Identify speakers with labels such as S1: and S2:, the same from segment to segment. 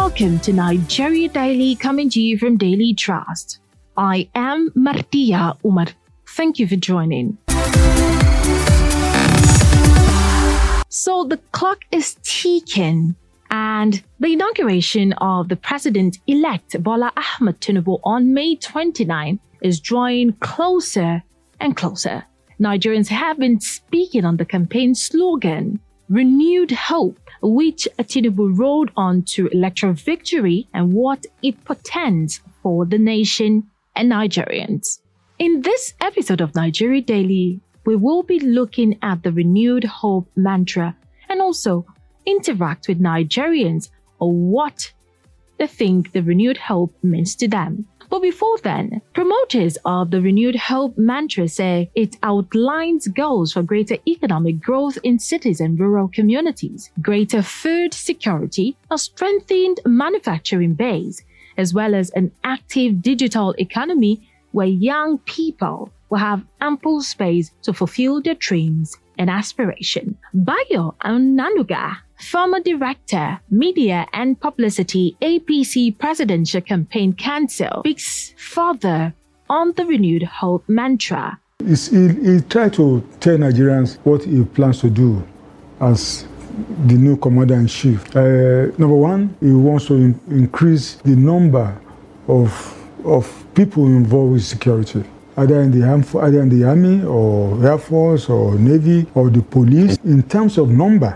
S1: welcome to Nigeria Daily, coming to you from Daily Trust. I am Martia Umar. Thank you for joining. So the clock is ticking, and the inauguration of the President-elect Bola Ahmed Tinubu on May 29 is drawing closer and closer. Nigerians have been speaking on the campaign slogan, Renewed Hope, which Tinubu rode on to electoral victory and what it portends for the nation and Nigerians. In this episode of Nigeria Daily, we will be looking at the Renewed Hope mantra and also interact with Nigerians on what they think the Renewed Hope means to them. But before then, promoters of the Renewed Hope mantra say it outlines goals for greater economic growth in cities and rural communities, greater food security, a strengthened manufacturing base, as well as an active digital economy where young people will have ample space to fulfill their dreams and aspiration. Bayo Onanuga, former director, media and publicity, APC Presidential Campaign Council, speaks further on the Renewed Hope mantra.
S2: He tried to tell Nigerians what he plans to do as the new commander-in-chief. Number one, he wants to increase the number of people involved with security, either in the army or Air Force or Navy or the police. In terms of number,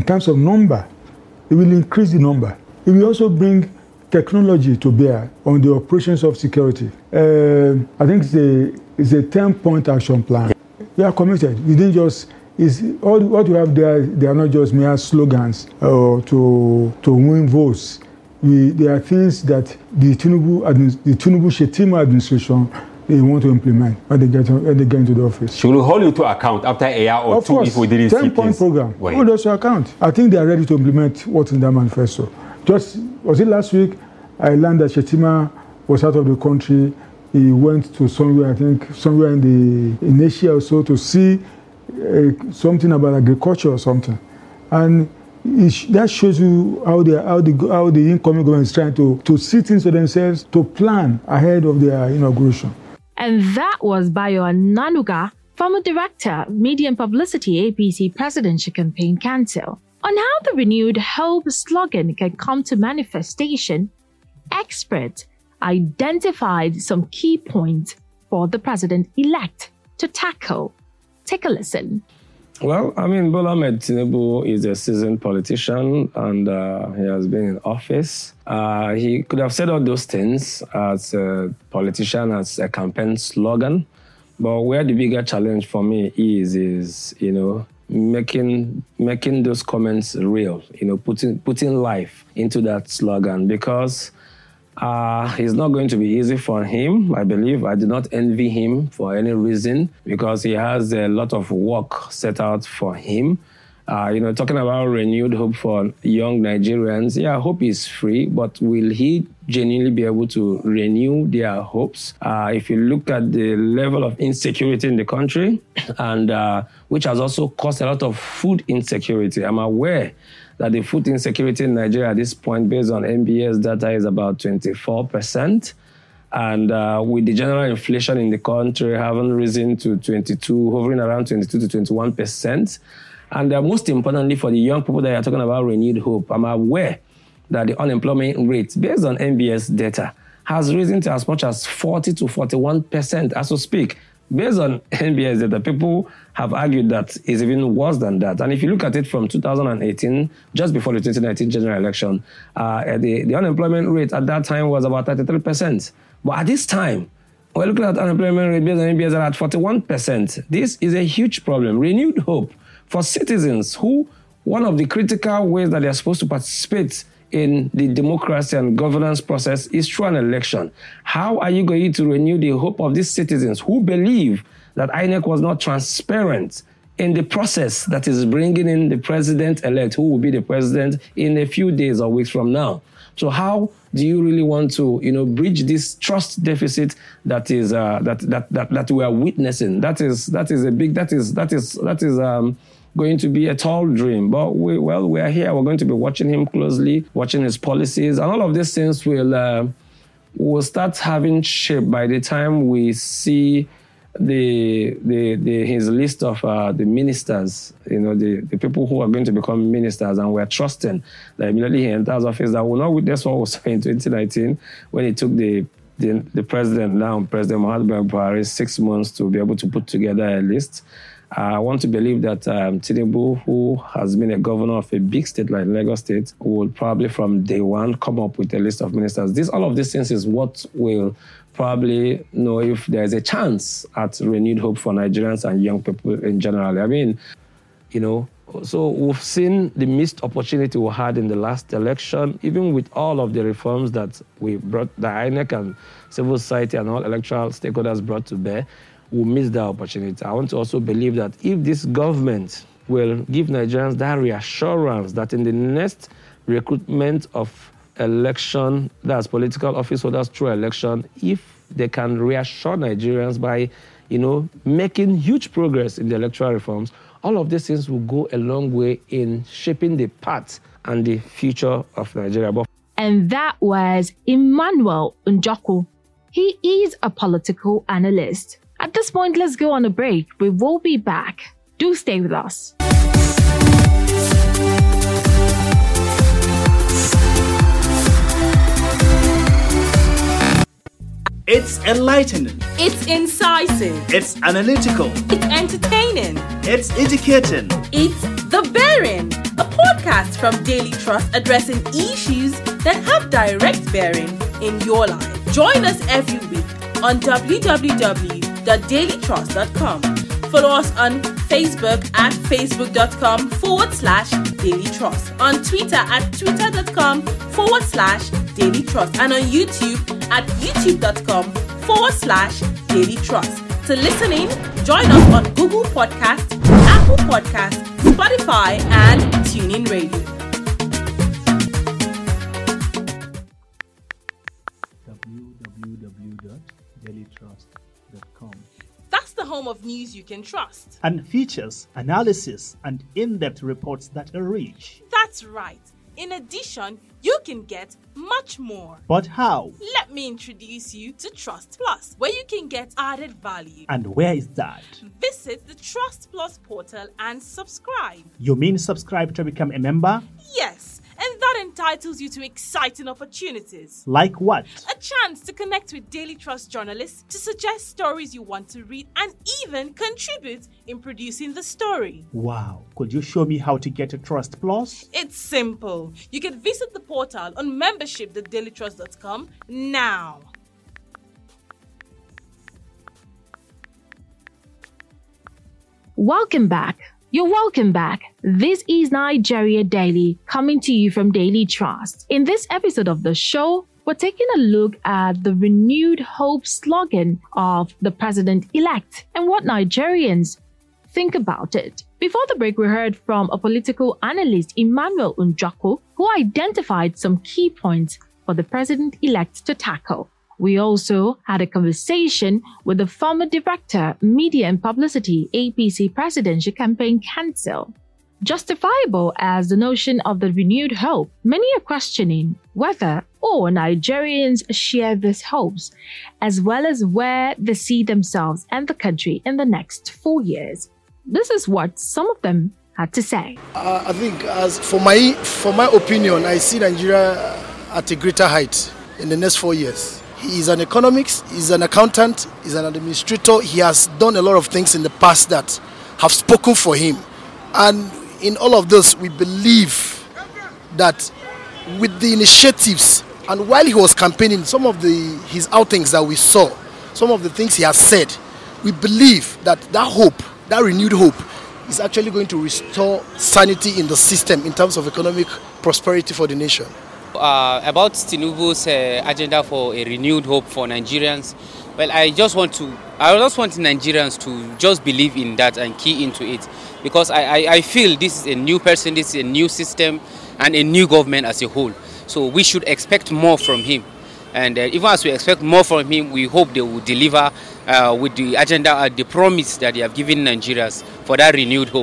S2: it will increase the number. It will also bring technology to bear on the operations of security. I think it's a 10-point action plan. We are committed. We didn't just. What we have there, they are not just mere slogans to win votes. There are things that the Tinubu-Shettima administration they want to implement when they get into the office.
S3: Should we hold you to account after a year or two if we didn't see
S2: 10-point program. Hold us to account. I think they are ready to implement what's in that manifesto. Was it last week? I learned that Shettima was out of the country. He went to somewhere in Asia or so to see something about agriculture or something. And that shows you how the incoming government is trying to see things for themselves, to plan ahead of their inauguration.
S1: And that was Bayo Onanuga, former director, media and publicity, APC Presidential Campaign Council. On how the Renewed Hope slogan can come to manifestation, experts identified some key points for the president-elect to tackle. Take a listen.
S4: Well, Bola Ahmed Tinubu is a seasoned politician and he has been in office. He could have said all those things as a politician, as a campaign slogan. But where the bigger challenge for me is making those comments real, putting life into that slogan, because it's not going to be easy for him, I believe. I do not envy him for any reason, because he has a lot of work set out for him. Talking about renewed hope for young Nigerians, hope is free, but will he genuinely be able to renew their hopes? If you look at the level of insecurity in the country, and which has also caused a lot of food insecurity, I'm aware that the food insecurity in Nigeria at this point, based on NBS data, is about 24%. And with the general inflation in the country having risen to 22, hovering around 22 to 21%. And most importantly, for the young people that are talking about renewed hope, I'm aware that the unemployment rate, based on NBS data, has risen to as much as 40 to 41% as we speak. Based on NBS data, people have argued that it's even worse than that. And if you look at it from 2018, just before the 2019 general election, the unemployment rate at that time was about 33%. But at this time, we're looking at unemployment rate based on NBS at 41%. This is a huge problem. Renewed hope for citizens who, one of the critical ways that they're supposed to participate in the democracy and governance process is through an election. How are you going to renew the hope of these citizens who believe that INEC was not transparent in the process that is bringing in the president-elect, who will be the president in a few days or weeks from now? So how do you really want to, bridge this trust deficit that we are witnessing? That is going to be a tall dream. But we are here. We're going to be watching him closely, watching his policies, and all of these things will start having shape by the time we see his list of the ministers, the people who are going to become ministers, and we're trusting that immediately he enters office that will not witness what was in 2019 when he took the president, now President Muhammadu Buhari, 6 months to be able to put together a list. I want to believe that Tinubu, who has been a governor of a big state like Lagos State, will probably from day one come up with a list of ministers. All of these things is what will probably know if there's a chance at renewed hope for Nigerians and young people in general. I mean, so we've seen the missed opportunity we had in the last election, even with all of the reforms that we brought, the INEC and civil society and all electoral stakeholders brought to bear. We missed that opportunity. I want to also believe that if this government will give Nigerians that reassurance that in the next recruitment of election, that's political office holders through election, if they can reassure Nigerians by, making huge progress in the electoral reforms, all of these things will go a long way in shaping the path and the future of Nigeria.
S1: And that was Emmanuel Njoku. He is a political analyst. At this point, let's go on a break. We will be back. Do stay with us.
S5: It's enlightening.
S6: It's incisive.
S5: It's analytical.
S6: It's entertaining.
S5: It's educating.
S6: It's The Bearing, a podcast from Daily Trust addressing issues that have direct bearing in your life. Join us every week on www.dailytrust.com. Follow us on Facebook at facebook.com/dailytrust, on Twitter at twitter.com/dailytrust, and on YouTube at youtube.com/dailytrust. To listen in, join us on Google Podcasts, Apple Podcasts, Spotify, and TuneIn Radio.
S5: www.dailytrust.com.
S6: That's the home of news you can trust.
S5: And features, analysis, and in-depth reports that are rich.
S6: That's right. In addition, you can get much more.
S5: But how?
S6: Let me introduce you to Trust Plus, where you can get added value.
S5: And where is that?
S6: Visit the Trust Plus portal and subscribe.
S5: You mean subscribe to become a member?
S6: Yes, and that entitles you to exciting opportunities.
S5: Like what?
S6: A chance to connect with Daily Trust journalists, to suggest stories you want to read, and even contribute in producing the story.
S5: Wow. Could you show me how to get a Trust Plus?
S6: It's simple. You can visit the portal on membership.dailytrust.com now.
S1: Welcome back. You're welcome back. This is Nigeria Daily, coming to you from Daily Trust. In this episode of the show, we're taking a look at the renewed hope slogan of the president-elect and what Nigerians think about it. Before the break, we heard from a political analyst, Emmanuel Njoku, who identified some key points for the president-elect to tackle. We also had a conversation with the former director, Media and Publicity, APC Presidential Campaign Council. Justifiable as the notion of the renewed hope, many are questioning whether or Nigerians share these hopes, as well as where they see themselves and the country in the next 4 years. This is what some of them had to say.
S7: I think, as for my opinion, I see Nigeria at a greater height in the next 4 years. He is an economist, he's an accountant, he's an administrator. He has done a lot of things in the past that have spoken for him. And in all of this, we believe that with the initiatives, and while he was campaigning, some of his outings that we saw, some of the things he has said, we believe that hope, that renewed hope, is actually going to restore sanity in the system in terms of economic prosperity for the nation.
S8: About Tinubu's agenda for a renewed hope for Nigerians, well, I just want Nigerians to just believe in that and key into it, because I feel this is a new person, this is a new system, and a new government as a whole. So we should expect more from him. And even as we expect more from him, we hope they will deliver with the agenda and the promise that they have given Nigerians for that renewed hope.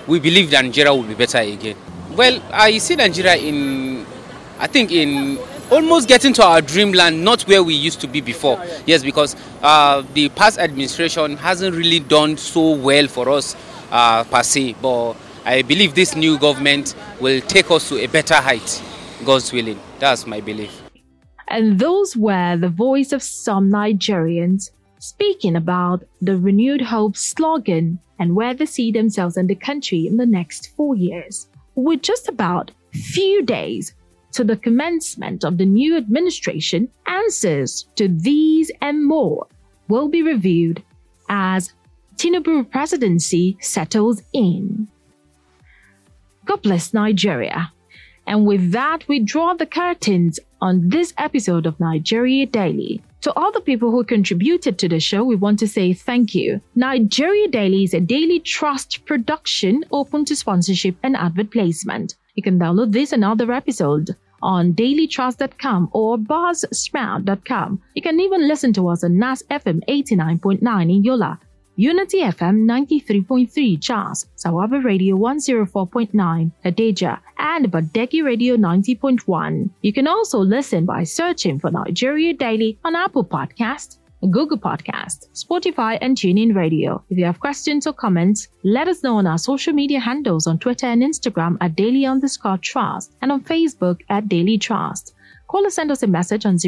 S8: we believe that Nigeria will be better again. Well, I see Nigeria in almost getting to our dreamland, not where we used to be before. Yes, because the past administration hasn't really done so well for us per se. But I believe this new government will take us to a better height, God's willing. That's my belief.
S1: And those were the voice of some Nigerians speaking about the Renewed Hope slogan and where they see themselves and the country in the next 4 years. With just about few days to the commencement of the new administration, answers to these and more will be reviewed as Tinubu presidency settles in. God bless Nigeria. And with that, we draw the curtains on this episode of Nigeria Daily. To all the people who contributed to the show, we want to say thank you. Nigeria Daily is a Daily Trust production open to sponsorship and advert placement. You can download this and other episodes on dailytrust.com or buzzsprout.com. You can even listen to us on NAS FM 89.9 in Yola, Unity FM 93.3 Jos, Sawaba Radio 104.9 Hadeja, and Badegi Radio 90.1. You can also listen by searching for Nigeria Daily on Apple Podcast, Google Podcast, Spotify, and TuneIn Radio. If you have questions or comments, let us know on our social media handles on Twitter and Instagram at Daily_Trust and on Facebook at Daily Trust. Call or send us a message on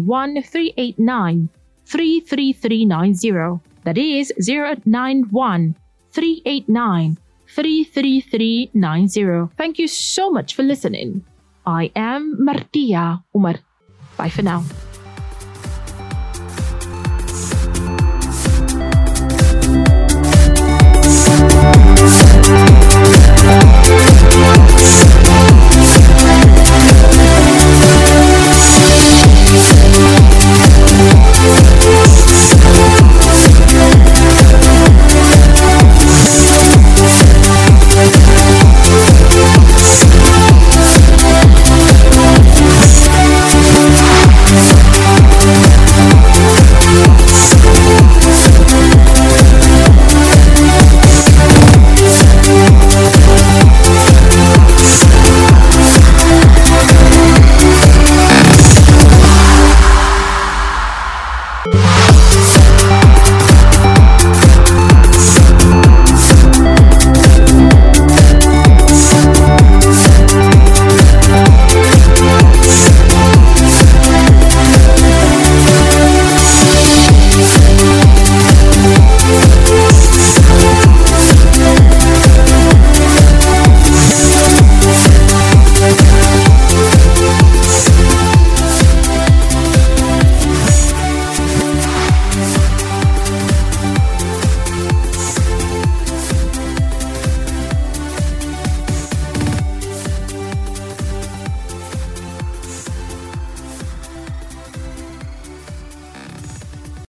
S1: 091-389-33390. That is 091-389-33390. Thank you so much for listening. I am Martia Umar. Bye for now.